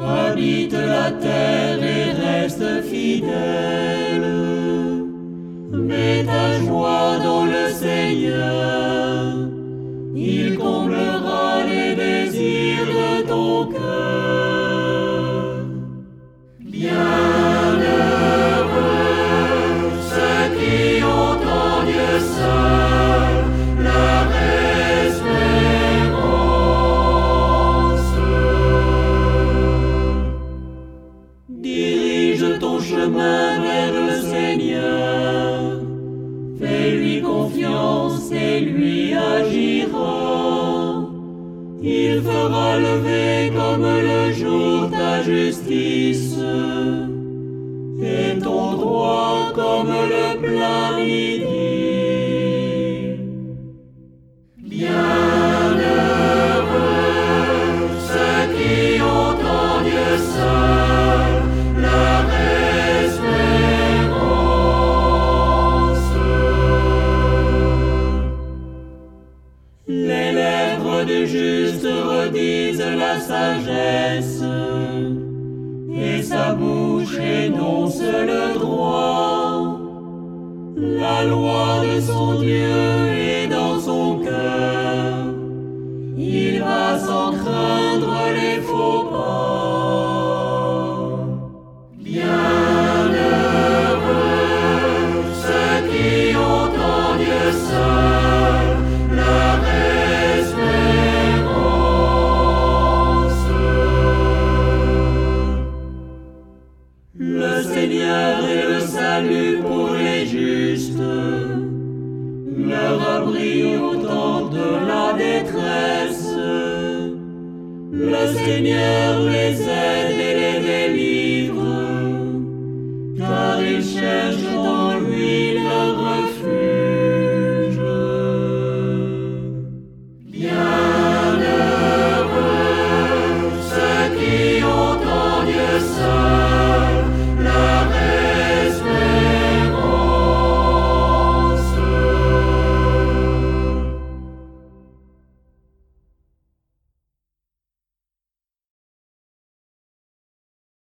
habite la terre et reste fidèle. Mets ta joie dans le Seigneur, il comblera les désirs de ton cœur. Bienheureux ceux qui ont en Dieu seul leur espérance. Dirige ton chemin vers le Seigneur, fais-lui confiance et lui agira. Il fera lever comme le jour ta justice, et ton droit comme le plein midi. Bienheureux ceux qui ont en Dieu seul leur espérance. Les lèvres du juste redisent la sagesse, et sa bouche énonce le droit. La loi de son Dieu est dans son cœur, il va sans craindre les faux pas. Bienheureux ceux qui ont en Dieu seul leur espérance. Le Seigneur est le salut pour les justes, leur abri au temps de la détresse. Le Seigneur les aide et les délivre, car ils cherchent